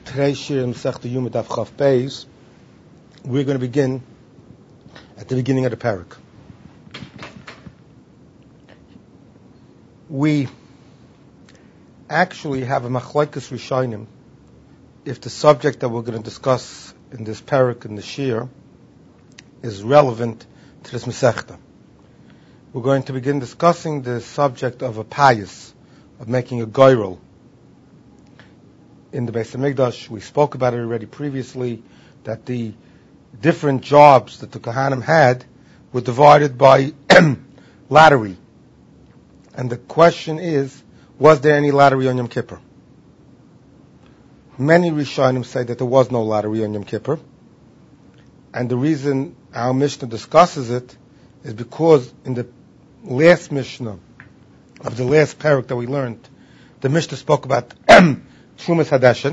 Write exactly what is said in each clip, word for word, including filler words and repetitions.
Today's Shir in Masechta Yuma Daf Chaf Beis, we're going to begin at the beginning of the parak. We actually have a machlokes rishonim if the subject that we're going to discuss in this parak in the Shir is relevant to this Masechta. We're going to begin discussing the subject of a payas, of making a goyrel. In the Beis Hamikdash, we spoke about it already previously, that the different jobs that the Kohanim had were divided by lottery. And the question is, was there any lottery on Yom Kippur? Many Rishonim say that there was no lottery on Yom Kippur. And the reason our Mishnah discusses it is because in the last Mishnah of the last parak that we learned, the Mishnah spoke about Trumas Hadeshin,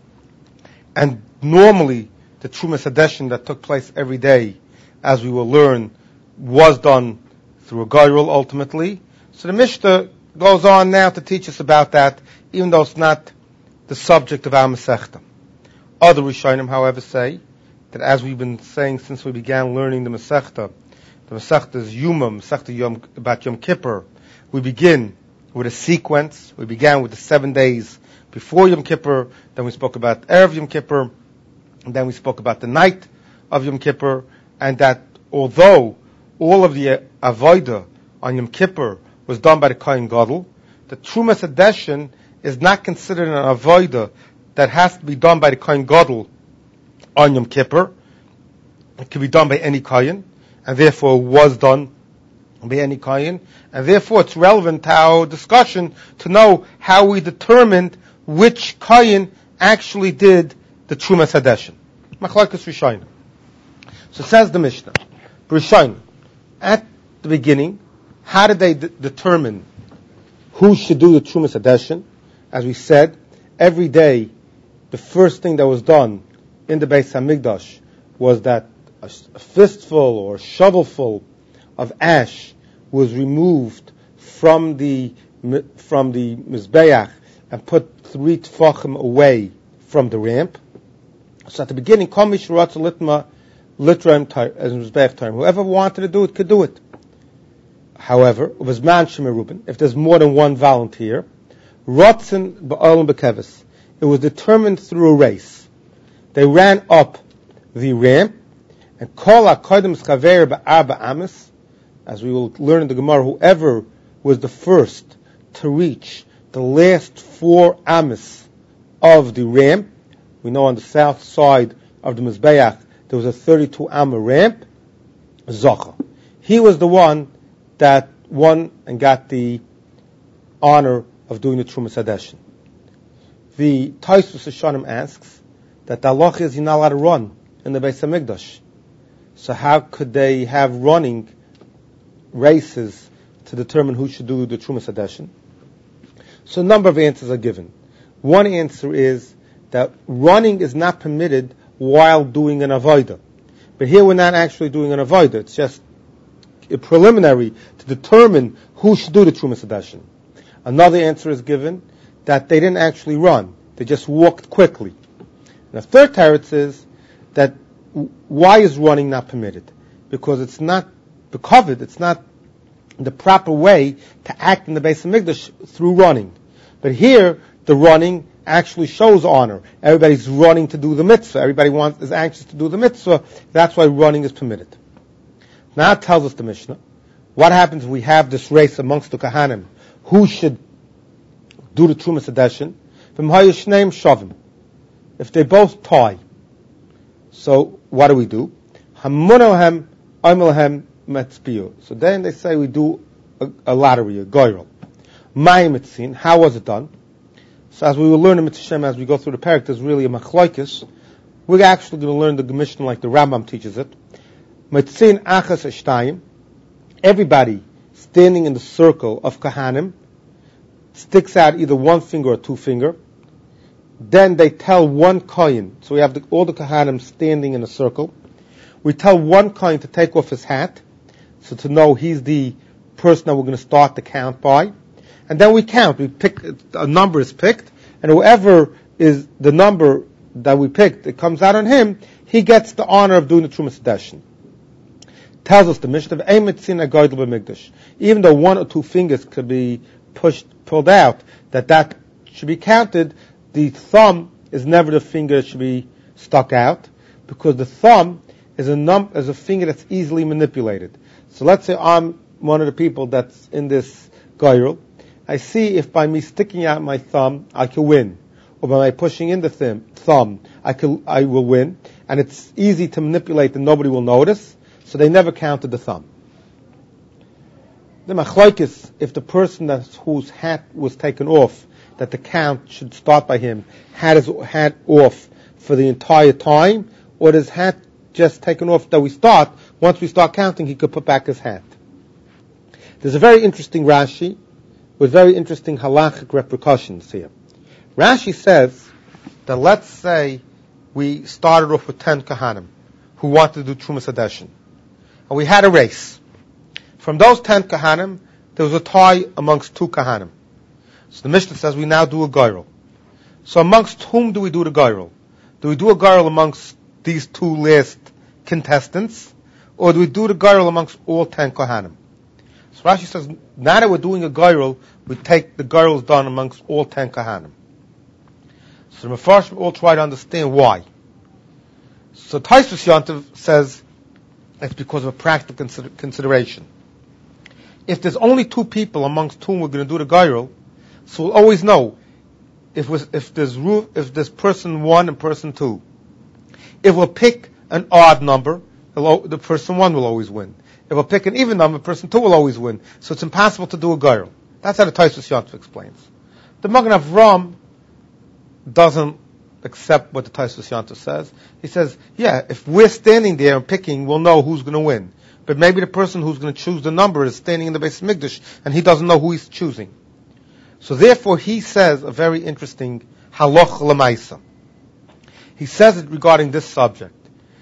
and normally the Trumas Hadeshin that took place every day, as we will learn, was done through a goyrel ultimately. So the Mishnah goes on now to teach us about that, even though it's not the subject of our Masechta. Other Rishonim, however, say that as we've been saying since we began learning the Masechta, the Masechta is Yuma, Masechta Yom, about Yom Kippur. We begin with a sequence. We began with the seven days before Yom Kippur, then we spoke about Erev Yom Kippur, and then we spoke about the night of Yom Kippur, and that although all of the avodah on Yom Kippur was done by the Kohen Gadol, the Trumas Hadeshin is not considered an avodah that has to be done by the Kohen Gadol on Yom Kippur. It can be done by any Kohen, and therefore was done by any Kohen, and therefore it's relevant to our discussion to know how we determined which Kohen actually did the Trumas Hadeshin. Machlokes Rishonim. So says the Mishnah, Rishonim, at the beginning, how did they d- determine who should do the Trumas Hadeshin? As we said, every day, the first thing that was done in the Beis Hamikdash was that a, a fistful or a shovelful of ash was removed from the from the Mizbeach and put three tefachim away from the ramp. So at the beginning, Kol mi sheratza litma litraim as Mizbeach time. Whoever wanted to do it could do it. However, it was man shemerubin. If there's more than one volunteer, rotzen ba'olam bekevis. It was determined through a race. They ran up the ramp, and kol hakodim chaver ba'arba amis, as we will learn in the Gemara, whoever was the first to reach the last four amis of the ramp. We know on the south side of the Mizbeach there was a thirty-two amma ramp. Zocha. He was the one that won and got the honor of doing the Trumas Hadeshin. The Tosfos Hashanim asks that the halacha is you're not allowed to run in the Beis Hamikdash. So how could they have running races to determine who should do the Trumas Hadeshin? So a number of answers are given. One answer is that running is not permitted while doing an avodah. But here we're not actually doing an avodah. It's just a preliminary to determine who should do the Trumas Hadeshin. Another answer is given that they didn't actually run. They just walked quickly. And the third teretz is that why is running not permitted? Because it's not becovered, it's not the proper way to act in the Beis Hamikdash through running. But here, the running actually shows honor. Everybody's running to do the mitzvah. Everybody wants is anxious to do the mitzvah. That's why running is permitted. Now it tells us the Mishnah, what happens if we have this race amongst the Kohanim? Who should do the Trumas Hadeshin? Shavim. If they both tie. So what do we do? Hamunohem Omelhem Metzpiyu. So then they say we do a, a lottery, a goyrel. Mayim Mitzin. How was it done? So as we will learn in Mitzvah as we go through the parak, there's really a machlokes. We're actually going to learn the Mishnah like the Rambam teaches it. Mitzin achas eshtayim. Everybody standing in the circle of Kohanim sticks out either one finger or two finger. Then they tell one Kohen. So we have the, all the Kohanim standing in a circle. We tell one Kohen to take off his hat, so to know he's the person that we're going to start the count by. And then we count. We pick, a number is picked, and whoever is the number that we picked, it comes out on him, he gets the honor of doing the Trumas Hadeshin. Tells us the Mishnah of Eimetzin Agoydel B'Mikdash. Even though one or two fingers could be pushed, pulled out, that that should be counted, the thumb is never the finger that should be stuck out, because the thumb is a num is a finger that's easily manipulated. So let's say I'm one of the people that's in this goyrel. I see if by me sticking out my thumb, I can win, or by my pushing in the thumb, thumb I can I will win, and it's easy to manipulate and nobody will notice. So they never counted the thumb. The machlokes, if the person that whose hat was taken off, that the count should start by him, had his hat off for the entire time, or his hat just taken off that we start, once we start counting, he could put back his hat. There's a very interesting Rashi, with very interesting halachic repercussions here. Rashi says that let's say we started off with ten Kahanim, who wanted to do Trumas Hadeshin. And we had a race. From those ten Kahanim, there was a tie amongst two Kahanim. So the Mishnah says we now do a Goyrel. So amongst whom do we do the Goyrel? Do we do a Goyrel amongst these two last contestants? Or do we do the Goyrel amongst all ten Kahanim? So Rashi says, now that we're doing a Goyrel, we take the Goyrels done amongst all ten Kahanim. So the Mefarshim all try to understand why. So Tosfos Yontiv says, it's because of a practical consider- consideration. If there's only two people amongst whom we're going to do the Goyrel, so we'll always know if was, if there's if there's person one and person two. If we'll pick an odd number, the person one will always win. If we'll pick an even number, person two will always win. So it's impossible to do a Goyrel. That's how the Tosfos Yontif explains. The Magen Avraham doesn't accept what the Tosfos Yontif says. He says, yeah, if we're standing there and picking, we'll know who's going to win. But maybe the person who's going to choose the number is standing in the Beis Mikdash, and he doesn't know who he's choosing. So therefore, he says a very interesting halach l'maisa. He says it regarding this subject.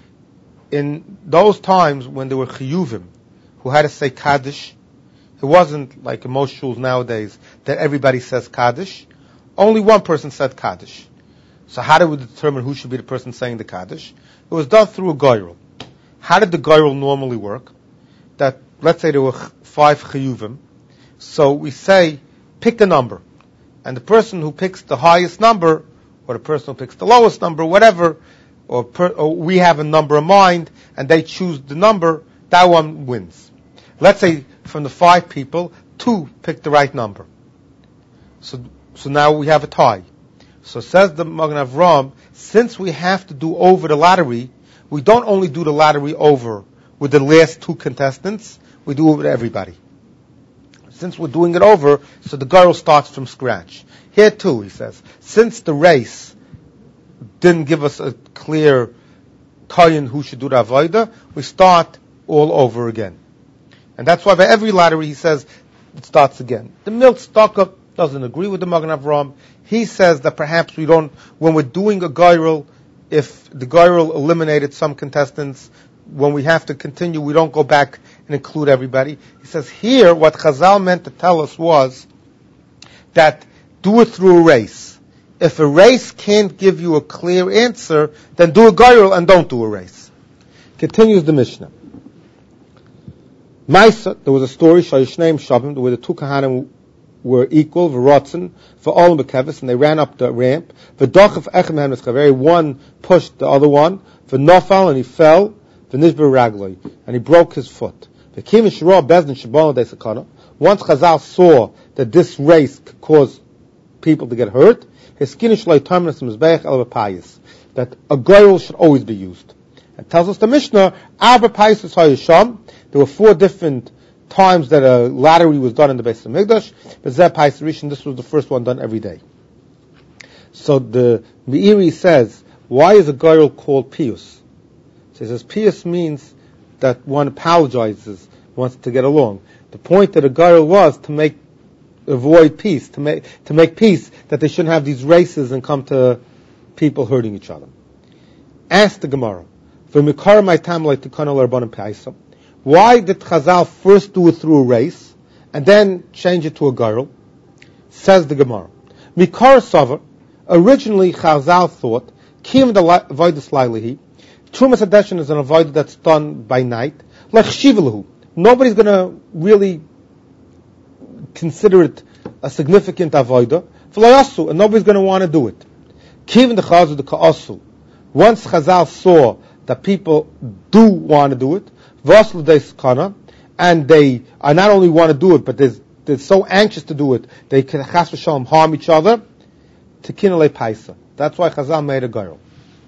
In those times when there were chiyuvim, who had to say Kaddish, it wasn't like in most shuls nowadays that everybody says Kaddish. Only one person said Kaddish. So how did we determine who should be the person saying the Kaddish? It was done through a Goyrel. How did the Goyrel normally work? That, let's say there were five chiyuvim. So we say, pick a number. And the person who picks the highest number, or the person who picks the lowest number, whatever, or, per, or we have a number in mind, and they choose the number, that one wins. Let's say from the five people, two pick the right number. So, so now we have a tie. So says the Magen Avraham, since we have to do over the lottery, we don't only do the lottery over with the last two contestants, we do it with everybody. Since we're doing it over, so the girl starts from scratch. Here too, he says, since the race didn't give us a clear tayin who should do the avodah, we start all over again. And that's why by every lottery, he says, it starts again. The Milk Stocker doesn't agree with the Magen Avraham. He says that perhaps we don't, when we're doing a Goyrel, if the Goyrel eliminated some contestants, when we have to continue, we don't go back and include everybody. He says here, what Chazal meant to tell us was that do it through a race. If a race can't give you a clear answer, then do a Goyrel and don't do a race. Continues the Mishnah. Maisa, there was a story, Shayishneim Shabim, where the two Kahanim were equal, V'rotzen, V'olam B'kevis, and they ran up the ramp. V'dochav Echem Hem Eschaveri, one pushed the other one, V'nofal, and he fell, V'nishber Ragloi, and he broke his foot. V'kim Shirah Bezdin Shabbat De Sakana. Once Chazal saw that this race could cause people to get hurt, his skin is like terminus mizbeach el b'payis, that a goyrel should always be used. It tells us the Mishnah, Arba Payis is Hayisham. There were four different times that a lottery was done in the Beis Hamikdash. But Zeh Payis Rishon, this was the first one done every day. So the Meiri says, why is a goyrel called Pius? So he says, Pius means that one apologizes, wants to get along. The point that a goyrel was to make, avoid peace, to make, to make peace, that they shouldn't have these races and come to people hurting each other. Ask the Gemara, why did Chazal first do it through a race and then change it to a goyrel? Says the Gemara. Mikar Sava, originally Chazal thought, Kim the avoidus lailahi. Trumas Hadeshin is an avodah that's done by night. Like shivalahu. Nobody's going to really consider it a significant avodah. V'layasu, and nobody's going to want to do it. Kim the chazu the ka'asu. Once Chazal saw that people do want to do it, v'aslu deiskana, and they are not only want to do it, but they're, they're so anxious to do it, they can chas v'shalom harm each other. Tekinale paisa. That's why Chazal made a girl.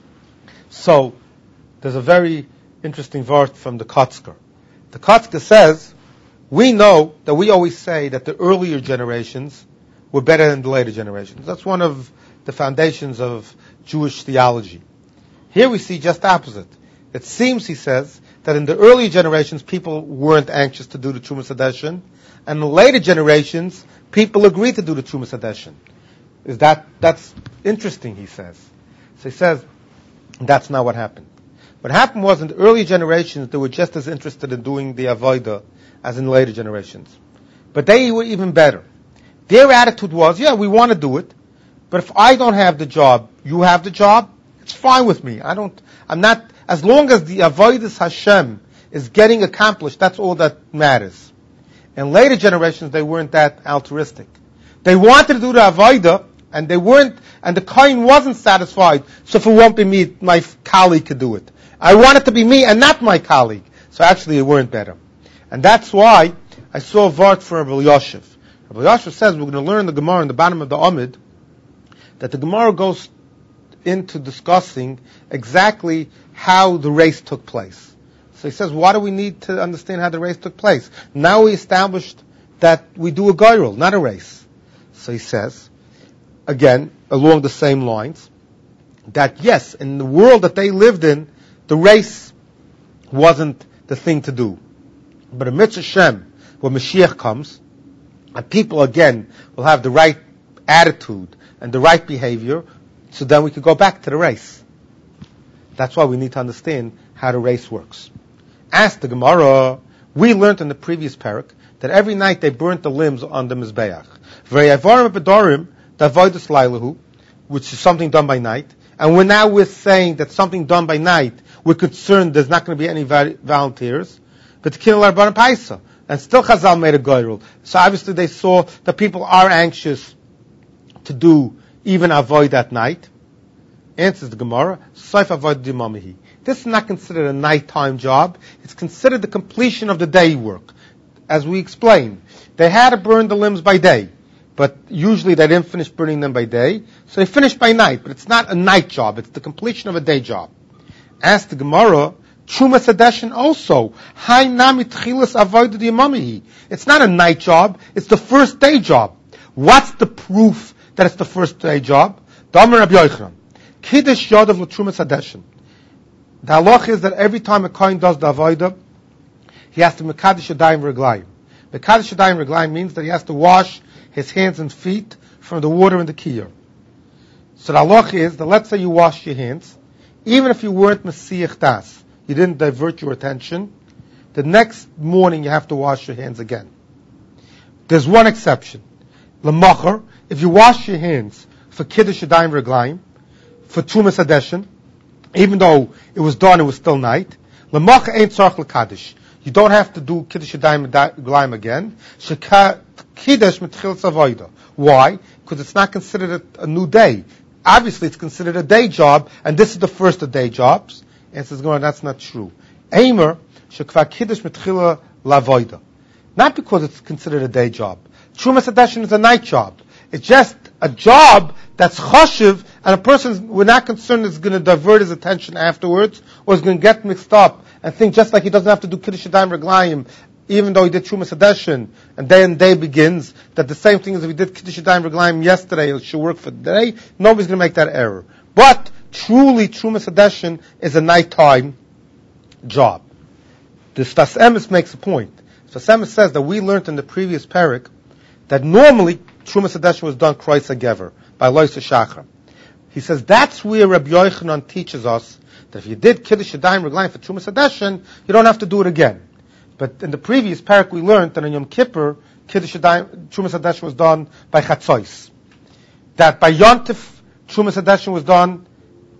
So there's a very interesting verse from the Kotzker. The Kotzker says, we know that we always say that the earlier generations were better than the later generations. That's one of the foundations of Jewish theology. Here we see just the opposite. It seems, he says, that in the earlier generations people weren't anxious to do the Trumas Hadeshin, and in the later generations people agreed to do the Trumas Hadeshin. Is that, that's interesting, he says. So he says, that's not what happened. What happened was, in the early generations, they were just as interested in doing the avodah as in later generations. But they were even better. Their attitude was, yeah, we want to do it, but if I don't have the job, you have the job, it's fine with me. I don't, I'm not, as long as the avodas Hashem is getting accomplished, that's all that matters. In later generations, they weren't that altruistic. They wanted to do the avodah, and they weren't, and the kohen wasn't satisfied, so if it won't be me, my colleague could do it. I want it to be me and not my colleague. So actually it weren't better. And that's why I saw a vart for Rabbi Yoshev. Rabbi Yoshev says, we're going to learn the Gemara in the bottom of the Amid, that the Gemara goes into discussing exactly how the race took place. So he says, why do we need to understand how the race took place? Now we established that we do a gairul, not a race. So he says, again, along the same lines, that yes, in the world that they lived in, the race wasn't the thing to do. But in Mitzvah Shem, when Mashiach comes, and people again will have the right attitude and the right behavior, so then we could go back to the race. That's why we need to understand how the race works. Ask the Gemara, we learned in the previous parak that every night they burnt the limbs on the Mizbeach. V'yavarim b'dorim, the avodas lailahu, which is something done by night. And we're now we're saying that something done by night, we're concerned there's not going to be any volunteers. But the Kinel Arban Paisa. And still Chazal made a goyrul. So obviously they saw that people are anxious to do even avoid at night. Answers the Gemara, Saif avoid dimamihi. This is not considered a nighttime job. It's considered the completion of the day work. As we explained, they had to burn the limbs by day. But usually they didn't finish burning them by day. So they finished by night. But it's not a night job. It's the completion of a day job. Ask the Gemara, Trumas Hadeshin also. It's not a night job. It's the first day job. What's the proof that it's the first day job? Damar Rabbi Yochanan. Kiddush Yodav l'Trumas Hadeshin. The halach is that every time a kohen does the avodah, he has to mekadesh yadayim reglayim. Mekadesh yadayim reglayim means that he has to wash his hands and feet from the water in the kiyur. So the halach is that let's say you wash your hands, even if you weren't Mesiach Das, you didn't divert your attention, the next morning you have to wash your hands again. There's one exception. L'machar, if you wash your hands for Kiddush Yadayim Reglayim, for Trumas Hadeshin, even though it was done, it was still night, L'machar ain't tzarich l'kadosh. You don't have to do Kiddush Yadayim Reglayim again. Sheka Kiddush mitchilas avodah. Why? Because it's not considered a, a new day. Obviously, it's considered a day job, and this is the first of day jobs. And says, going, that's not true. Eimer shekva kiddush mitchila lavoida. Not because it's considered a day job. Trumas Hadeshin is a night job. It's just a job that's chashiv, and a person, we're not concerned is going to divert his attention afterwards, or is going to get mixed up and think just like he doesn't have to do Kiddush Yadayim Reglayim, even though he did Trumas Hadeshin, and day and day begins, that the same thing as if he did Kiddush Yadayim Reglayim yesterday, it should work for today. Nobody's going to make that error. But truly, Trumas Hadeshin is a nighttime job. The Sfas Emes makes a point. Sfas Emes says that we learned in the previous parak that normally Trumas Hadeshin was done Kreis HaGever by Loisa Shachar. He says that's where Rabbi Yochanan teaches us that if you did Kiddush Yadayim Reglayim for Trumas Hadeshin, you don't have to do it again. But in the previous parak we learned that on Yom Kippur, Kiddush Yadayim, Trumas Hadeshin was done by Chatzois. That by Yom Tif, Trumas Hadeshin was done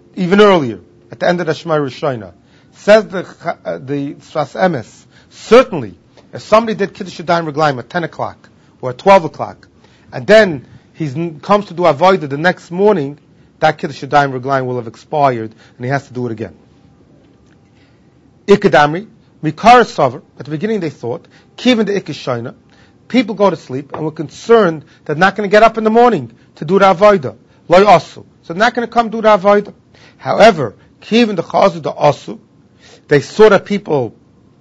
even earlier, at the end of the Shema Rishona. Says the uh, the Sfas Emes, certainly, if somebody did Kiddush Yadayim Reglaim at ten o'clock or at twelve o'clock, and then he comes to do Avodah the next morning, that Kiddush Yadayim Reglaim will have expired, and he has to do it again. Ikadamri, Mikar Sover, at the beginning they thought, Kivin the Ikashina, people go to sleep and were concerned that they're not going to get up in the morning to do the Avodah. Loy Asu. So they're not going to come do the Avodah. However, Kivin the Chazu the Asu, they saw that people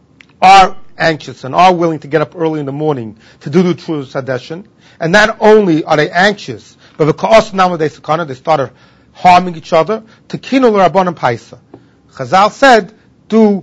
are anxious and are willing to get up early in the morning to do the True Sadeshin. And not only are they anxious, but because nowadays they started harming each other. To Kinul Rabbanan Paisa. Chazal said, do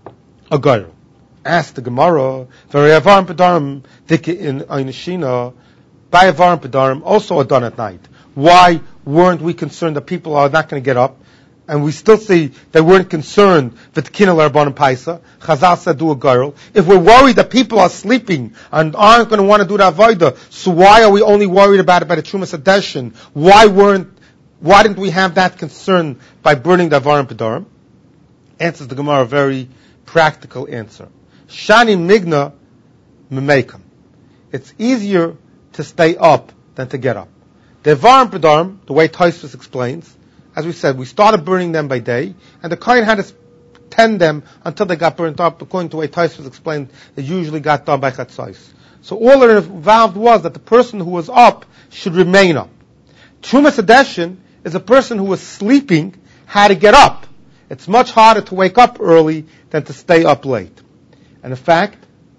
a girl. Ask the Gemara, Variavarim Pedarim, Dike in Einashina, by Avarim Pedarim, also are done at night. Why weren't we concerned that people are not going to get up? And we still see they weren't concerned with Kinel Rabbanan Paisa. Chazal said, do a girl. If we're worried that people are sleeping and aren't going to want to do the Avodah, so why are we only worried about it by the Trumas Adeshin? Why weren't, why didn't we have that concern by burning the Avarim Pedarim? Answers the Gemara a very practical answer. Shani Migna Memekam. It's easier to stay up than to get up. The Avarim Pedarim, the way Tosfos explains, as we said, we started burning them by day, and the Kohen had to tend them until they got burnt up. According to the way Tosfos explained, it usually got done by Chatzos. So all that involved was that the person who was up should remain up. Trumas Adeshin is a person who was sleeping had to get up. It's much harder to wake up early than to stay up late. And in fact,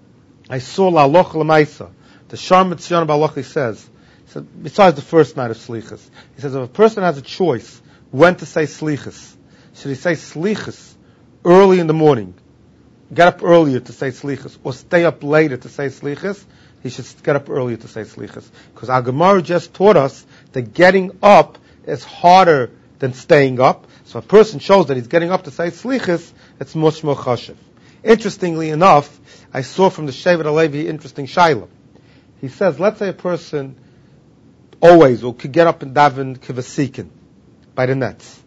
I saw La Aloch L'maisa. The Sharm Mitzvah Balachi says, he said, besides the first night of Slichas, he says if a person has a choice when to say Slichas, should he say Slichas early in the morning, get up earlier to say Slichas, or stay up later to say Slichas, he should get up earlier to say Slichas. Because our Gemara just taught us that getting up is harder than staying up. So a person shows that he's getting up to say Slichas, it's much more chashiv. Interestingly enough, I saw from the Shevet HaLevi interesting shaila. He says, let's say a person always or could get up and daven kivasikin by the nets,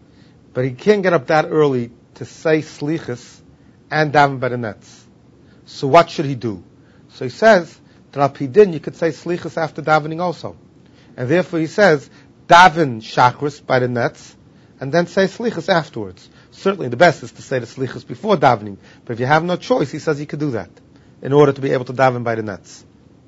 but he can't get up that early to say Slichas and daven by the nets. So what should he do? So he says that al pi din you could say Slichas after davening also, and therefore he says daven Shachris by the nets and then say Slichas afterwards. Certainly the best is to say the Slichas before davening, but if you have no choice, he says you could do that in order to be able to daven by the nets.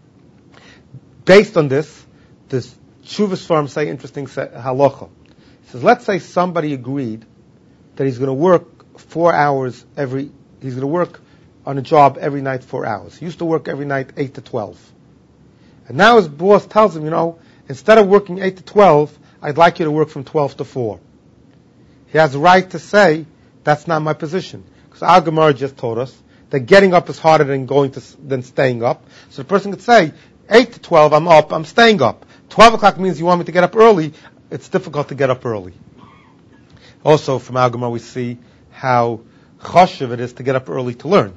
Based on this, the Shuvas Farm say interesting halacha. He says, let's say somebody agreed that he's going to work four hours every, he's going to work on a job every night four hours. He used to work every night eight to twelve. And now his boss tells him, you know, instead of working eight to twelve, I'd like you to work from twelve to four. He has the right to say, that's not my position. Because our Gemara just told us that getting up is harder than going to, than staying up. So the person could say, eight to twelve, I'm up, I'm staying up. twelve o'clock means you want me to get up early. It's difficult to get up early. Also, from our Gemara we see how chashiv it is to get up early to learn.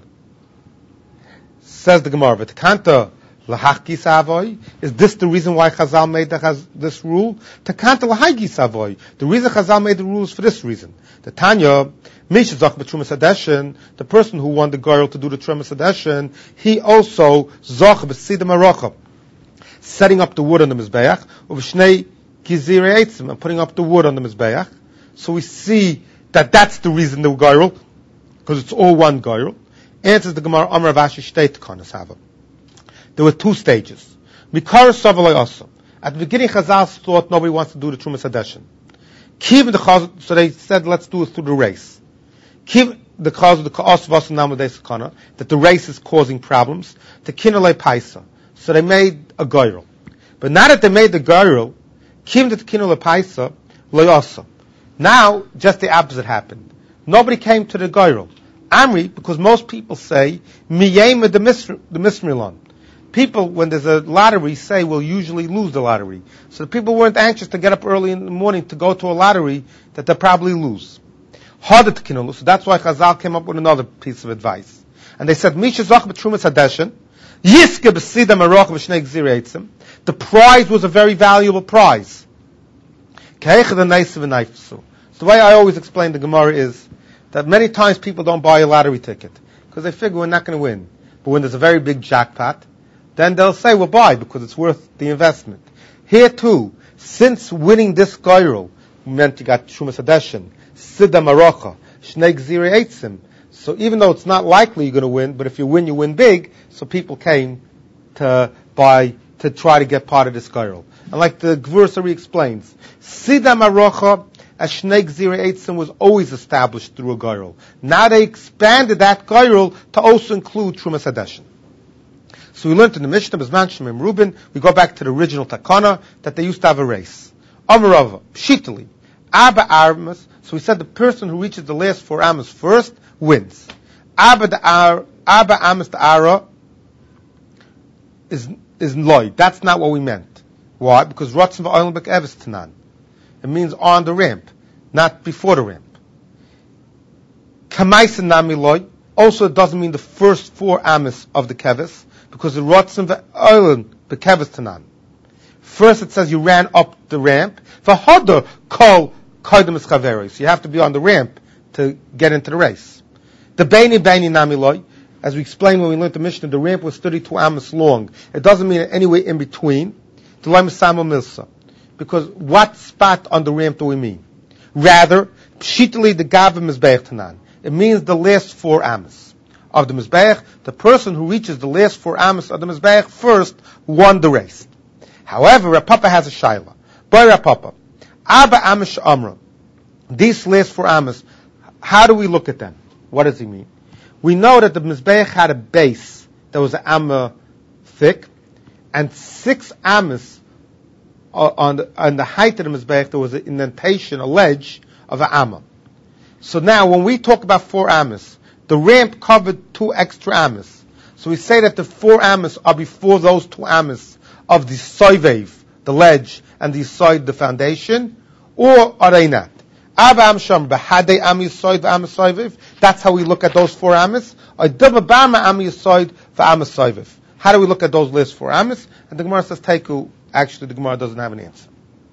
Says the Gemara, V'tekanta lahachki savoy. Is this the reason why Chazal made the, this rule? Tekanta lahaygi savoy. The reason Chazal made the rules for this reason. The Tanya, Mishazach b'Trumas Hadeshin, the person who won the girl to do the Trumas Hadeshin, he also zach b'Sidam Arocha, setting up the wood on the Mizbeach, u'v'shnei gizirei eitzim, and putting up the wood on the Mizbeach. So we see that that's the reason the girl, because it's all one girl. Answers the Gemara, Amar Vashi Shteit Kanas Hava. There were two stages. Mikar Savalai also. At the beginning, Chazal thought nobody wants to do the Trumas Hadeshin. Kiv the Chaz, so they said, let's do it through the race. Kiv the Chaz of the Ka'os Vasu Namadei Sakana, that the race is causing problems. The Kinalei Paisa. So they made a girl. But now that they made the girl, Kiv the Kinalei Paisa, Loyasa. Now, just the opposite happened. Nobody came to the girl. Amri, because most people say, Miyema the Mismilon. People, when there's a lottery, say will usually lose the lottery. So the people weren't anxious to get up early in the morning to go to a lottery that they'll probably lose. Harder to kinolu. So that's why Chazal came up with another piece of advice. And they said, Misha Zoch b'Trumas Hadeshin, Yiske b'Sida Maroch v'Shnei Gzirei Eitzim. The prize was a very valuable prize. So So the way I always explain the Gemara is that many times people don't buy a lottery ticket because they figure we're not going to win. But when there's a very big jackpot, then they'll say, well, buy, because it's worth the investment. Here too, since winning this gyral meant you got Shumas Hadeshin, Sidda Marocha, Shnei Gzirei Eitzim. So even though it's not likely you're going to win, but if you win, you win big, so people came to buy, to try to get part of this gyral. And like the Gvursari explains, Sidda Marocha, as Shnei Gzirei Eitzim was always established through a gyral. Now they expanded that gyral to also include Shumas Hadeshin. So we learned in the Mishnah, Bezman Shemim Reuben, we go back to the original Takana, that they used to have a race. Amarava, Pshitali, Abba Armas, so we said the person who reaches the last four Amos first wins. Abba the Ar, Abba Amos the Ara is, is Lloyd. That's not what we meant. Why? Because Ratzim V'Oilam Bek Eves Tanan. It means on the ramp, not before the ramp. Kamaisin Nami Lloyd, also it doesn't mean the first four Amos of the Keves, because the Ratzim V'Oilam Bek Eves Tanan. First it says you ran up the ramp. V'Hoda Kol Koidem Eschaveri. So you have to be on the ramp to get into the race. The Beini Beini Namiloi, as we explained when we learned the Mishnah, the ramp was thirty-two amos long. It doesn't mean anywhere in between. The Loim Samo Milsa. Because what spot on the ramp do we mean? Rather, Pshitali the Gavim Mizbeach Tanan. It means the last four amos of the Mizbeach. The person who reaches the last four amos of the Mizbeach first won the race. However, Rav Papa has a shaila. Boy Rav Papa, Abba Amish Amra. These last four amos, how do we look at them? What does he mean? We know that the Mizbeach had a base that was an amma thick, and six amos on the, on the height of the Mizbeach, there was an indentation, a ledge of an amma. So now, when we talk about four amos, the ramp covered two extra amos. So we say that the four amos are before those two amos of the soivev, the ledge, and the side, the foundation, or are they not? That's how we look at those four amos. How do we look at those last four amos? And the Gemara says, Teiku, actually the Gemara doesn't have an answer.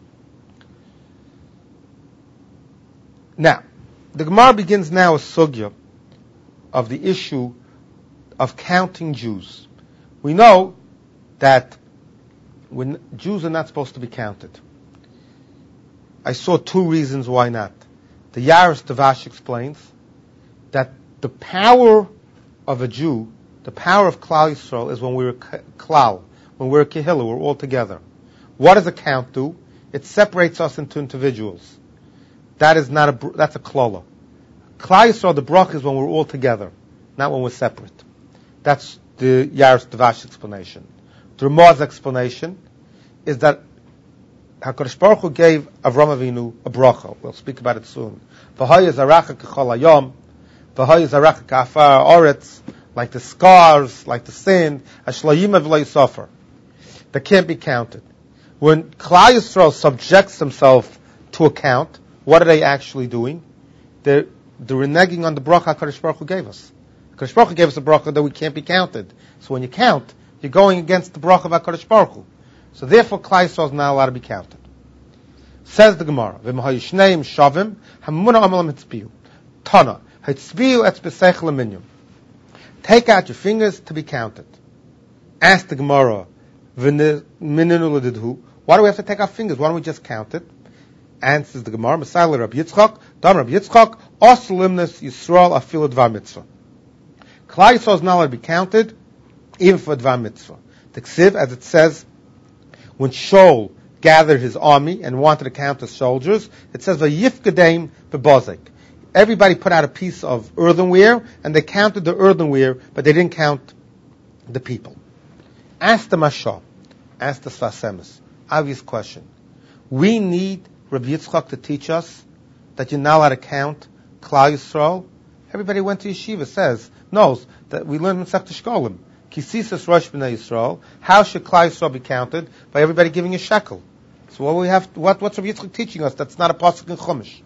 Now, the Gemara begins now a sugya of the issue of counting Jews. We know that when Jews are not supposed to be counted. I saw two reasons why not. The Yaris Tavash explains that the power of a Jew, the power of Klal Yisrael, is when we're Klal, when we're Kehillah, we're all together. What does a count do? It separates us into individuals. That is not a, that's a klala. Klal Yisrael, the brach is when we're all together, not when we're separate. That's the Yaris Tavash explanation. The Ramah's explanation is that HaKadosh Baruch Hu gave Avram Avinu a bracha. We'll speak about it soon. V'haya zaracha k'chol hayom, v'haya zaracha k'afar ha'oretz, like the scars, like the sin, hashlayim v'lo yisofer. That can't be counted. When Klal Yisrael subjects himself to account, what are they actually doing? They're, they're reneging on the bracha HaKadosh Baruch Hu gave us. HaKadosh Baruch Hu gave us a bracha that we can't be counted. So when you count, you're going against the bracha of HaKadosh Baruch Hu. So therefore, Klal Yisrael is not allowed to be counted. Says the Gemara, V'mahayu shneim shavim hamuna amalam hitzbiu tana hitzbiu etz b'seichel aminyum. Take out your fingers to be counted. Ask the Gemara, V'mininu l'didhu. Why do we have to take our fingers? Why don't we just count it? Answers the Gemara, Masayla Rabbi Yitzchak, Dam Rabbi Yitzchak, Os limnus Yisrael afilu dvar mitzvah. Klal Yisrael is not allowed to be counted, even for dvar mitzvah. The Ksiv, as it says, when Shaul gathered his army and wanted to count the soldiers, it says, Vayifkadeim bebozek. Everybody put out a piece of earthenware, and they counted the earthenware, but they didn't count the people. Ask the Mashah, ask the Sfasemis. Obvious question. We need Rabbi Yitzchak to teach us that you're not allowed to count Klal Yisrael. Everybody went to yeshiva, says, knows that we learned in Masechta Shkolim. Kisisas Rosh B'nai Yisrael. How should Klal Yisrael be counted? By everybody giving a shekel. So what we have, what, what's Rabbi Yitzchak teaching us? That's not a pasuk in Chumash.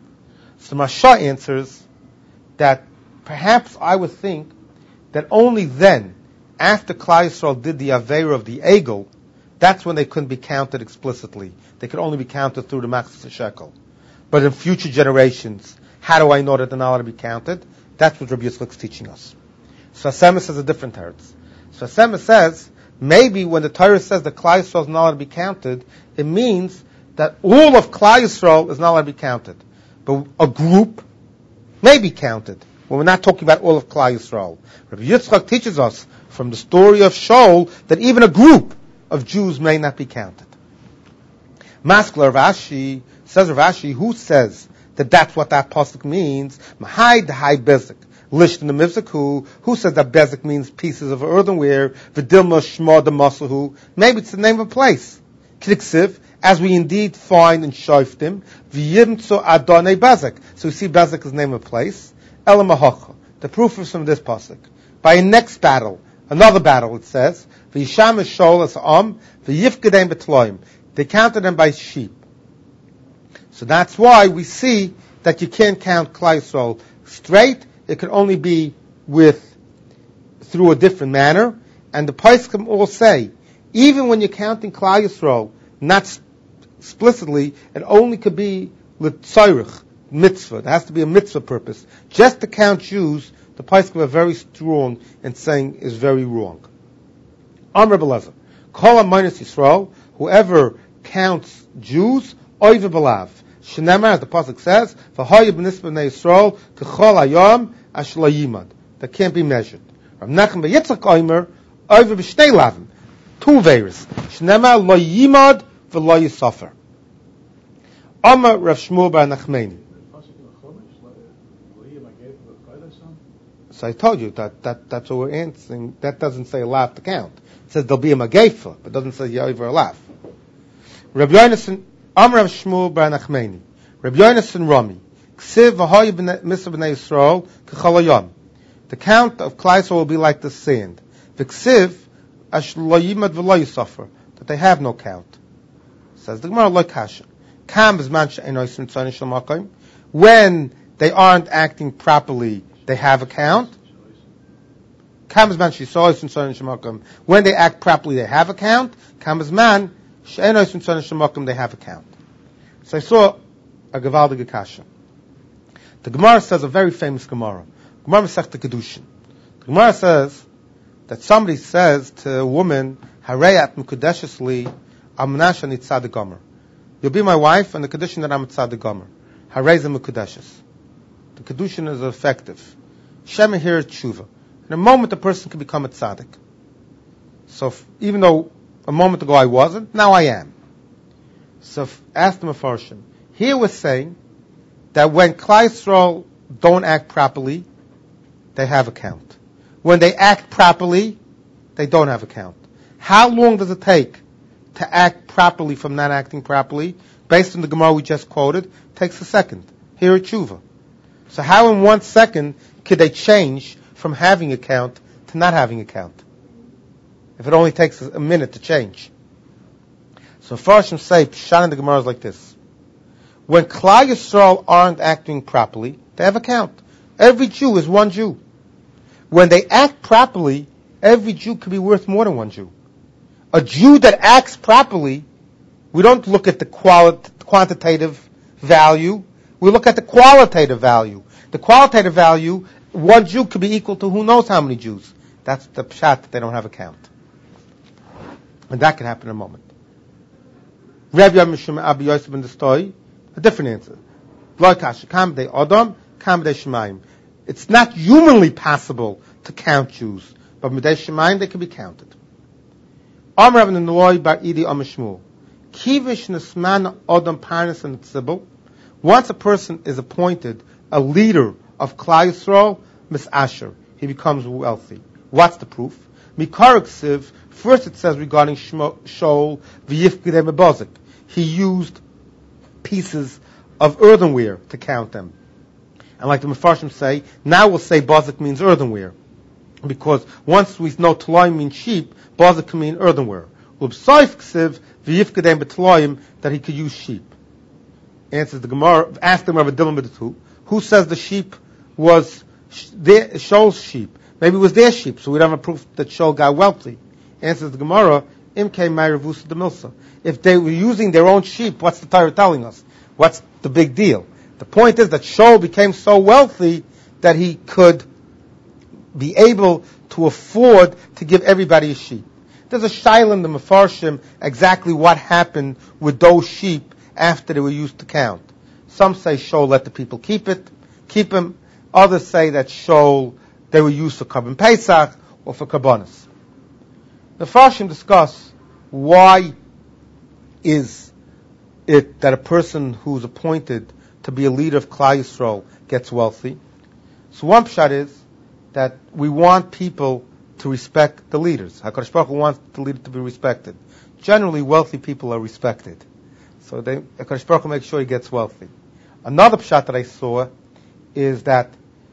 So Mashah answers that perhaps I would think that only then, after Klal Yisrael did the Aveira of the Egel, that's when they couldn't be counted explicitly. They could only be counted through the Machzis shekel. but in future generations, how do I know that they're not allowed to be counted? That's what Rabbi Yitzchak is teaching us. Sfas Emes says a different teretz. Sfas Emes says, maybe when the Torah says that Klal Yisrael is not allowed to be counted, it means that all of Klal Yisrael is not allowed to be counted. But a group may be counted. When we're not talking about all of Klal Yisrael. Rabbi Yitzchak teaches us from the story of Shaul that even a group of Jews may not be counted. Maskler Rashi says Rashi, who says that that's what that pasuk means? Mahai Dahai Bezik. Lished in the Mivzaku, who says that Bezik means pieces of earthenware? V'dilma Shma Damasahu. Maybe it's the name of a place. Kriksiv, as we indeed find in Shoftim, V'yimtso Adonai Bezik. So we see Bezik is the name of a place. Elamahocha. The proof is from this pasuk. By a next battle, another battle, it says, V'yisham Shol as Am, V'yifkedem Betloim. They counted them by sheep. So that's why we see that you can't count Klal Yisrael straight. It can only be with, through a different manner. And the Poskim all say, even when you're counting Klal Yisrael, not explicitly, it only could be l'tzairich, mitzvah. It has to be a mitzvah purpose. Just to count Jews, the Poskim are very strong in saying is very wrong. Amr Belezer, Kol HaMonos Yisrael, whoever counts Jews, oive belav. Shneimar, as the pasuk says, "V'hoya b'nisbei b'nei Yisrael k'chol hayom ashlo yimad." That can't be measured. Rav Nachman ben Yitzchak Omer, oive b'shnei lavim, two veris. Shneimar lo yimad v'lo yisofer. Omer Rav Shmuel bar Nachmani. So I told you that, that that's what we're answering. That doesn't say a lav to count. It says there'll be a magefa, but it doesn't say over a lav. Rabbi Yonason, Amr Rav Shmuel bar Nachmani. Rabbi Yonason Rami. Ksiv v'hoy misah b'nei Yisrael k'chol hayom. The count of Klal Yisrael will be like the sand. V'ksiv ash lo yimad v'lo yisofer. That they have no count. Says the Gemara, lo kasha. Kam b'zman she'ein oisim tzoni shel makom. When they aren't acting properly, they have a count. Kam b'zman she'ein oisim tzoni shel makom. When they act properly, they have a count. Kam b'zman she'ein oisim tzoni shel makom, they have a count. So I saw a gevaldige kasha. The Gemara says a very famous Gemara. Gemara Masechta Kedushin. The Gemara says that somebody says to a woman, Hareyat Mekudeshes li Amnash ani Tzaddik Gomer. You'll be my wife and the Kedushin that I'm a Tzaddik Gomer. Hareyza Mekudeshes. The Kedushin is effective. Shema here is tshuva. In a moment a person can become a Tzaddik. So if, even though a moment ago I wasn't, now I am. So if, ask the Mefarshim. Here we're saying that when Klal Yisrael don't act properly, they have a count. When they act properly, they don't have a count. How long does it take to act properly from not acting properly? Based on the Gemara we just quoted, it takes a second. Here at Tshuva. So how in one second could they change from having a count to not having a count? If it only takes a minute to change. So Farshim say, Pshan in the Gemara is like this. When Klal Yisrael aren't acting properly, they have a count. Every Jew is one Jew. When they act properly, every Jew could be worth more than one Jew. A Jew that acts properly, we don't look at the quali- quantitative value, we look at the qualitative value. The qualitative value, one Jew could be equal to who knows how many Jews. That's the pshat that they don't have a count. And that can happen in a moment. Rav Yamishim Abi Yosef ben Destoy, a different answer. It's not humanly possible to count Jews, but Midei Shemaim they can be counted. Amar Rav Neloy bar Idi Amar Shmuel. Kivish Nisman Odom Parnas and Tzibul. Once a person is appointed a leader of Klal Yisrael, Mis Asher, he becomes wealthy. What's the proof? Mikarak Siv. First it says regarding Shaul v'yifkidei mebazik. He used pieces of earthenware to count them. And like the Mefarshim say, now we'll say bazik means earthenware. Because once we know tloim means sheep, bazik can mean earthenware. Ubsaif ksiv v'yifkidei betloim, that he could use sheep. Answers the Gemara, ask them of a dilemma. Who says the sheep was their, Shaul's sheep? Maybe it was their sheep, so we don't have a proof that Shaul got wealthy. Answers the Gemara, Imkei Ma'iravusa de Milsa. If they were using their own sheep, what's the Torah telling us? What's the big deal? The point is that Shaul became so wealthy that he could be able to afford to give everybody a sheep. There's a shaila in the Mefarshim exactly what happened with those sheep after they were used to count. Some say Shaul let the people keep it, keep them. Others say that Shaul, they were used for Korban Pesach or for Karbonos. The Mefarshim discuss why is it that a person who's appointed to be a leader of Klal Yisrael gets wealthy. So one pshat is that we want people to respect the leaders. HaKadosh Baruch Hu wants the leader to be respected. Generally, wealthy people are respected. So they, HaKadosh Baruch Hu makes sure he gets wealthy. Another pshat that I saw is that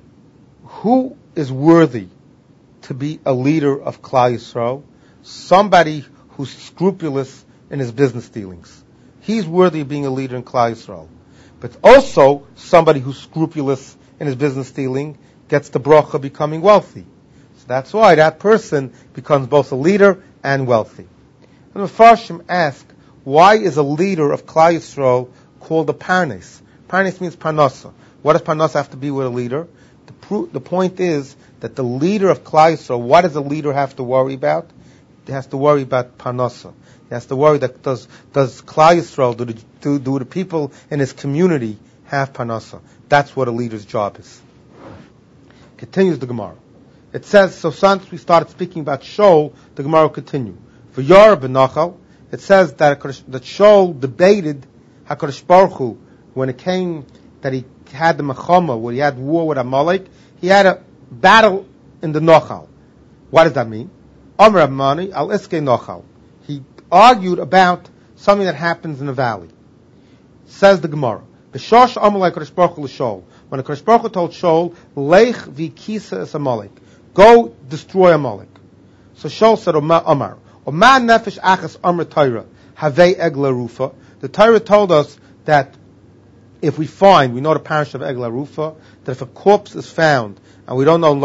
who is worthy to be a leader of Klal Yisrael? Somebody who's scrupulous in his business dealings. He's worthy of being a leader in Klal Yisrael. But also, somebody who's scrupulous in his business dealing gets the bracha becoming wealthy. So that's why that person becomes both a leader and wealthy. And the Mefarshim ask, why is a leader of Klal Yisrael called a parnes? Parnes means parnasa. What does parnasa have to be with a leader? The, pro- the point is that the leader of Klal Yisrael, what does a leader have to worry about? He has to worry about parnasa. He has to worry that does does Klal Yisrael, do the, do, do the people in his community have parnasa? That's what a leader's job is. Continues the Gemara. It says, so since we started speaking about Shaul, the Gemara will continue. For Yor ben Nachal, it says that, that Shaul debated HaKadosh Baruch Hu when it came that he had the Mechama, where he had war with Amalek. He had a battle in the Nachal. What does that mean? Amr Amani al Iske Nachal. He argued about something that happens in the valley. Says the Gemara. B'shosh Amalek HaKadosh Baruch Hu l'Shaul. When the HaKadosh Baruch Hu told Shaul, Lech v'kisa es Amalek. Go destroy Amalek. So Shaul said, Omar, Omar nefesh achas Amr Torah, Havei Egla Rufa. The Torah told us that if we find, we know the parish of Egla Rufa, that if a corpse is found, and we don't know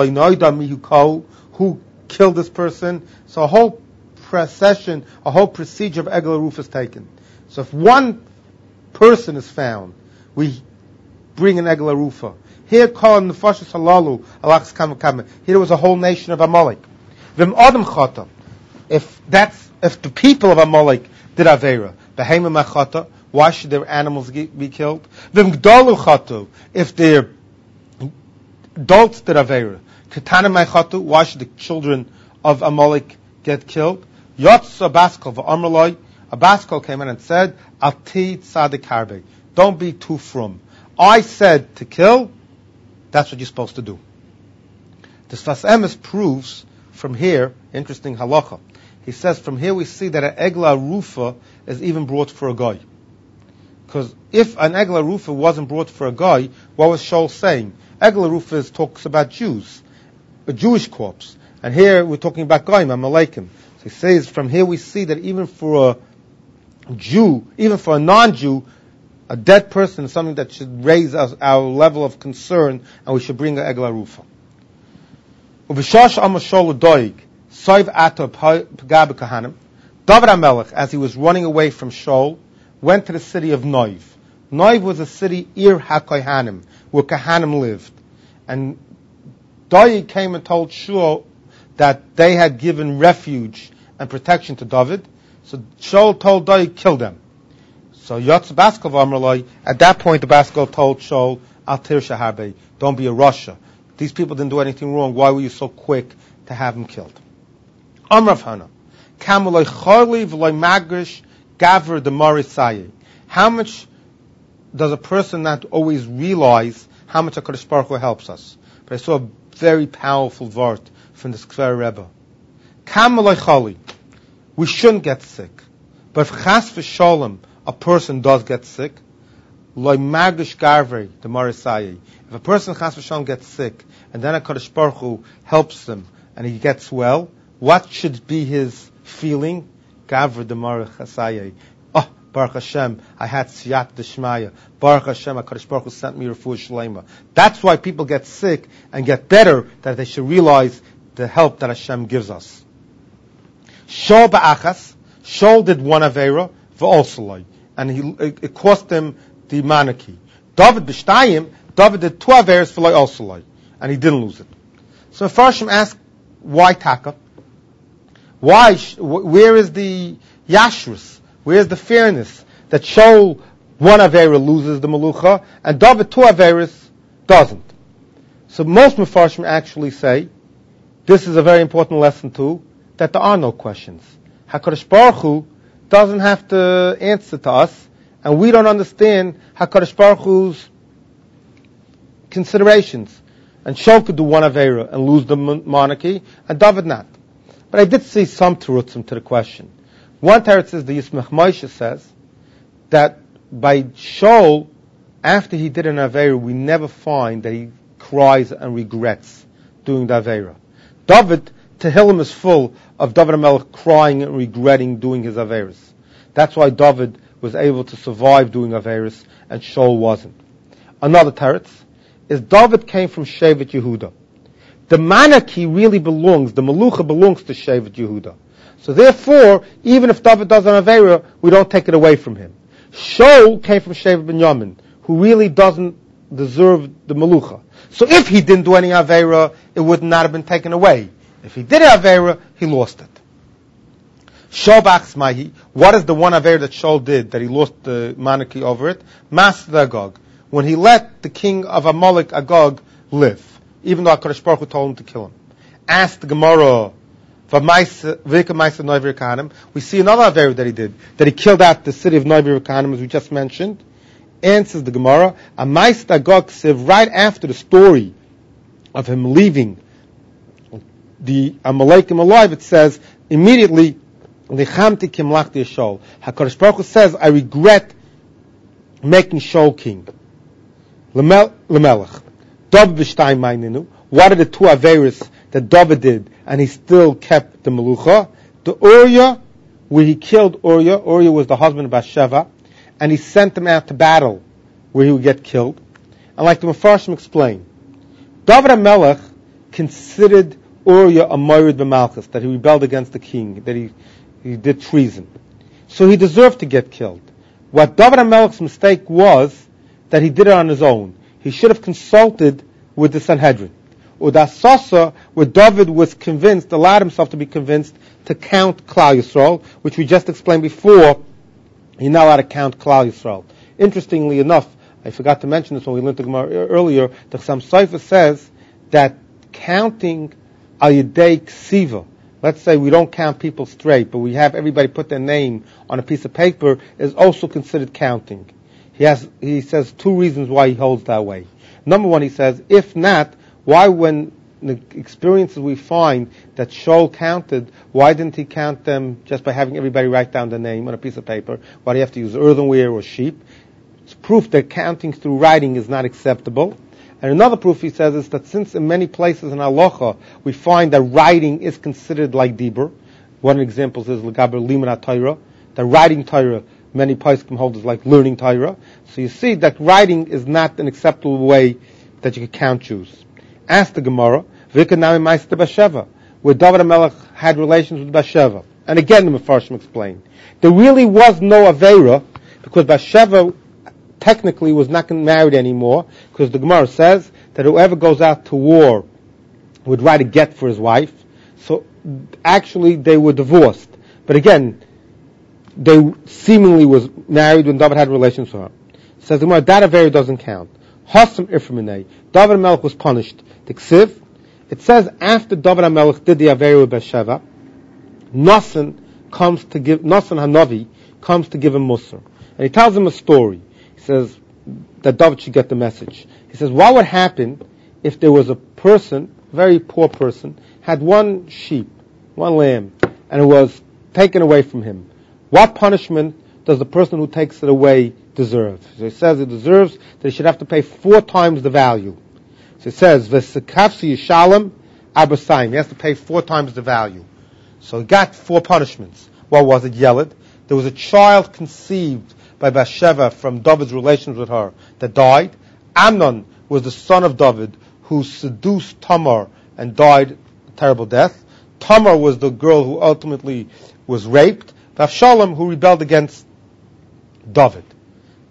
who killed this person, so a whole procession, a whole procedure of Egla Rufa is taken. So if one person is found, we bring an Egla Rufa. Here, called Nefashos Halalu, Alachas Kamakam. Here there was a whole nation of Amalek. Vim Adam Chata. If that's if the people of Amalek did Avera, Behema Machata, why should their animals be killed? Vim Gdalu Chatu. If their adults did Avera, Ketana Machatu, why should the children of Amalek get killed? Yotza Baskal v'Amrloi. A Baskal came in and said, Ati Tzadik Harbe. Don't be too frum. I said to kill. That's what you're supposed to do. The Sfas Emes proves from here, interesting halacha. He says from here we see that an Egla Rufa is even brought for a guy. Because if an Egla Rufa wasn't brought for a guy, what was Shaul saying? Egla Rufa is, talks about Jews, a Jewish corpse. And here we're talking about Goyim, Amalekim. So he says from here we see that even for a Jew, even for a non-Jew, a dead person is something that should raise us, our level of concern, and we should bring a Egla Rufa. David HaMelech, as he was running away from Shaul, went to the city of Noiv. Noiv was a city, Ir HaKohanim, where Kohanim lived. And Doeg came and told Shaul that they had given refuge and protection to David. So Shaul told Doeg, kill them. So Yotz Baskal v'Amrloi, at that point the Baskal told Shaul, Al Tir Shaharbe, don't be a Russia. These people didn't do anything wrong. Why were you so quick to have them killed? Amrav Hana, Kamaloi Chorli v'Loi Magrish Gavr the Marisaye. How much does a person not always realize how much HaKadosh Baruch Hu helps us? But I saw a very powerful vart from the Skver Rebbe. Kamaloi Choli, we shouldn't get sick. But if Chas v'Sholem, a person does get sick, loy magish garvei, the Marisaye. If a person chas v'shalom gets sick, and then HaKadosh Baruch Hu helps him, and he gets well, what should be his feeling? Gavre the Marisaye. Oh, Baruch Hashem, I had siyat d'shmaya. Baruch Hashem, HaKadosh Baruch Hu sent me refuah shlema. That's why people get sick and get better, that they should realize the help that Hashem gives us. Shaul ba'achas, Shaul did one avera, v'olsaloi. And he, it, it cost him the monarchy. David b'shtayim, David did two averos for loy also loy, and he didn't lose it. So Farshim asked, why taka? Why? Where is the yashrus? Where is the fairness that Shaul one avera loses the malucha and David two averos doesn't? So most Mefarshim actually say this is a very important lesson too, that there are no questions. HaKadosh Baruch Hu doesn't have to answer to us, and we don't understand HaKadosh Baruch Hu's considerations. And Shaul could do one avera and lose the monarchy, and David not. But I did see some terutzim to the question. One teretz is the Yismach Moshe says that by Shaul, after he did an avera, we never find that he cries and regrets doing the avera. David, Tehillim is full of David HaMelech crying and regretting doing his averas. That's why David was able to survive doing averas and Shaul wasn't. Another teretz is David came from Shevet Yehuda. The monarchy really belongs, the Malucha belongs to Shevet Yehuda. So therefore, even if David does an avera, we don't take it away from him. Shaul came from Shevet Binyamin, who really doesn't deserve the Malucha. So if he didn't do any avera, it would not have been taken away. If he did avera, he lost it. Shaul b'achsmahi, what is the one avera that Shaul did that he lost the monarchy over it? Master Agag, when he let the king of Amalek Agag live, even though HaKadosh Baruch Hu told him to kill him. Asked the Gemara, we see another avera that he did, that he killed out the city of Novi Rekanim, as we just mentioned. Answers the Gemara, Amaist Agag said right after the story of him leaving the Amalekim alive, it says immediately, Lechamti kimlachti Shaul. HaKadosh Baruch Hu says, I regret making Shaul king. Lemelech. David v'shtayim ma'ininu. What are the two averis that David did, and he still kept the Melucha? The Uriah, where he killed Uriah. Uriah was the husband of Bathsheba, and he sent him out to battle, where he would get killed. And like the Mefarshim explained, David HaMelech considered Uriah a morid b'malchus, that he rebelled against the king, that he, he did treason. So he deserved to get killed. What David HaMelech's mistake was that he did it on his own. He should have consulted with the Sanhedrin. Udasasa, where David was convinced, allowed himself to be convinced to count Klal Yisrael, which we just explained before, you're not allowed to count Klal Yisrael. Interestingly enough, I forgot to mention this when we learned the Gemara earlier, the Chassam Sofer says that counting al yedei ksiva, let's say we don't count people straight, but we have everybody put their name on a piece of paper, is also considered counting. He has, he says two reasons why he holds that way. Number one, he says, if not, why when the experiences we find that Shaul counted, why didn't he count them just by having everybody write down the name on a piece of paper? Why do you have to use earthenware or sheep? It's proof that counting through writing is not acceptable. And another proof, he says, is that since in many places in Halacha we find that writing is considered like Dibur, one of the examples is L'gaber Liman HaTorah, that writing Torah, many poskim hold is like learning Torah. So you see that writing is not an acceptable way that you can count Jews. Ask the Gemara, V'kanami Ma'aseh Bathsheba, where David HaMelech had relations with Bathsheba. And again, the Mefarshim explained, there really was no Avera, because Bathsheba technically was not married anymore, because the Gemara says that whoever goes out to war would write a get for his wife. So actually they were divorced. But again, they seemingly was married when David had relations with her. Says the Gemara, that Avera doesn't count. Hasam Iframinei. David HaMelech was punished. The Ksiv, it says after David HaMelech did the Avera with Bathsheba, Nasan comes to give, Nasan Hanavi comes to give him Musar. And he tells him a story. He says that David should get the message. He says, what would happen if there was a person, very poor person, had one sheep, one lamb, and it was taken away from him? What punishment does the person who takes it away deserve? So he says it deserves that he should have to pay four times the value. So it says, V'sekafsi yishalem abasayim. He has to pay four times the value. So he got four punishments. What was it? Yeled. There was a child conceived by Bathsheba from David's relations with her that died. Amnon was the son of David who seduced Tamar and died a terrible death. Tamar was the girl who ultimately was raped. Avshalom, who rebelled against David.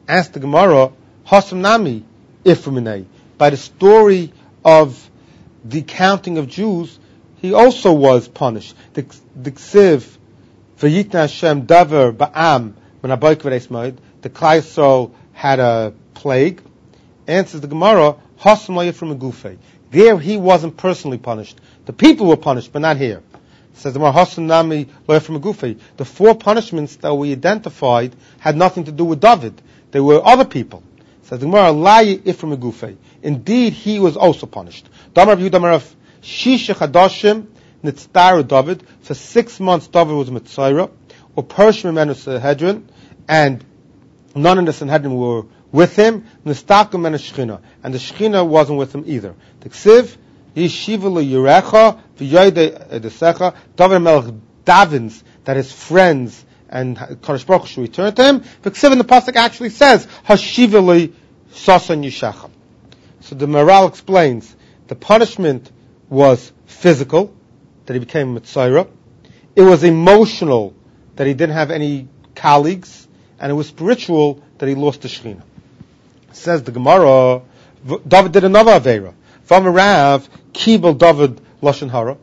Asked the Gemara, Hasam Nami, Iframinei. By the story of the counting of Jews, he also was punished. The the Ksiv, V'yitna Hashem Davar Ba'am, when Abayk V'reis Moed, the Klal Yisrael had a plague. Answers the Gemara, Hasam Lo Yifram Megufei. There he wasn't personally punished. The people were punished, but not here. Says the Gemara, Hasam Nami Lo Yifram Megufei. The four punishments that we identified had nothing to do with David. They were other people. Says the Gemara, Lai Ifram Megufei. Indeed, he was also punished. Damar B'Yudamar of Shisha Chadashim Nitzdaru David. For six months, David was Mitzayra, or Pershim Menu Sanhedrin, and none of the Sanhedrin were with him. Nistakum Menu Shechina, and the Shechina wasn't with him either. The Ksiv Yeshiva LeYirecha V'Yoyde Edesecha. David Melech davens that his friends and Kadosh Baruch Hu should return to him. The Ksiv in the pasuk actually says Hashiva Li Sasan Yishacham. So the Maral explains the punishment was physical, that he became Mitzayra. It was emotional, that he didn't have any colleagues. And it was spiritual, that he lost the Shechina. Says the Gemara, David did another Aveira. V'amarav, Kibel David Lashon Hara.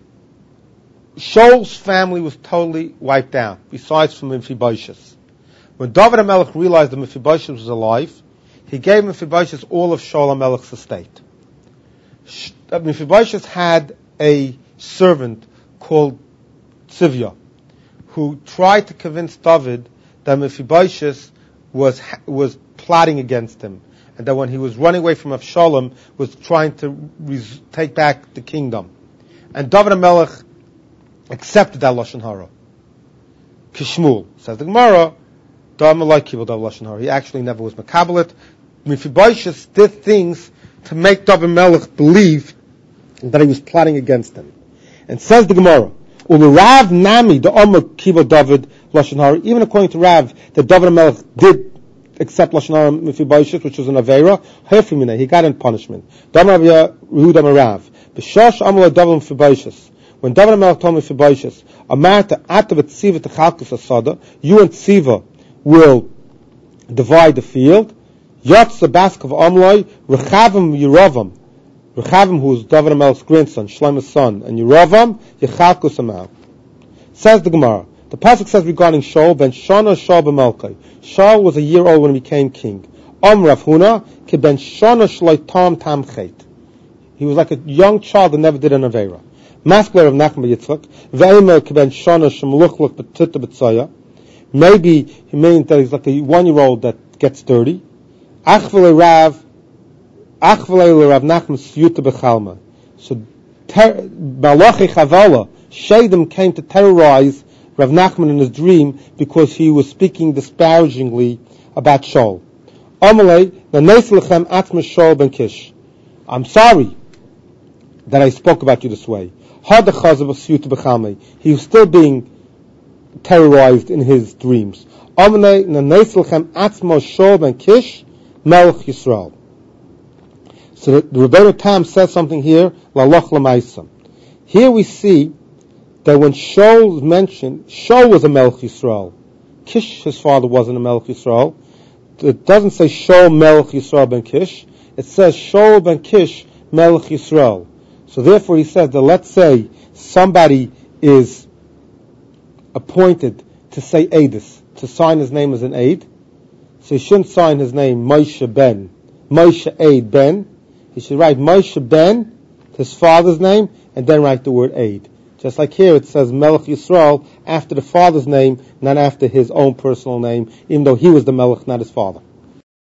Shaul's family was totally wiped out, besides from Mephibosheth. When David HaMelech realized that Mephibosheth was alive, he gave Mephibosheth all of Shaul HaMelech's estate. Mephibosheth had a servant called Tzivya, who tried to convince David that Mephibosheth was was plotting against him, and that when he was running away from Avshalom, was trying to res- take back the kingdom. And David HaMelech accepted that Lashon Hara. Kishmul, says the Gemara, David HaMelech kibul David Lashon Hara. He actually never was Mekabelit. Mephibosheth did things to make David HaMelech believe that he was plotting against him. And says the Gemara, Ulu-Rav Nami, the Omer kibul David Lashon Hara, even according to Rav, that David HaMelech did accept Lashon Hara Mephibosheth, which was an Aveira, he got in punishment. Damar Yehuda Marav, B'shosh Amar David Mephibosheth. When David HaMelech told Mephibosheth, Amarta Atav Tziva Techalkus Asada, you and Tziva will divide the field. Yotz the Baskav Amloi, Rechavim Yeravam, Rechavim, who was David HaMelech's grandson, Shlomo's son, and Yeravam Yechalkus Amal. Says the Gemara. The pasuk says regarding Shaul, Ben Shana Shaul b'Melkai. Shaul was a year old when he became king. Om Rav Huna ki Ben Shana Shloi Tam Tam Chet. He was like a young child that never did an Aveira. Maskler of Nachman Yitzchak. Ve'emer ki Ben Shana Shemluchluk B'Tita B'Tzaya. Maybe he means that he's like a one-year-old that gets dirty. Achvele Rav Achvele Rav Nachman Siyuta B'Chalma. So Malachi Chavala, Shadim came to terrorize Rav Nachman in his dream because he was speaking disparagingly about Shaul. Amalei, Nanes Lechem Atma Shaul ben Kish. I'm sorry that I spoke about you this way. He was still being terrorized in his dreams. Amalei, Nanes Lechem Atma Shaul ben Kish, Melech Yisrael. So the, the Rebbeinu Tam says something here, Lalach Lamaisa. Here we see that when Shaul is mentioned, Shaul was a Melech Yisrael. Kish, his father, wasn't a Melech Yisrael. It doesn't say Shaul Melech Yisrael ben Kish. It says Shaul ben Kish Melech Yisrael. So therefore he says that let's say somebody is appointed to say Eidus, to sign his name as an aid. So he shouldn't sign his name Moshe Ben, Moshe Eid Ben. He should write Moshe Ben, his father's name, and then write the word aid. Just like here it says Melech Yisrael after the father's name, not after his own personal name, even though he was the Melech, not his father.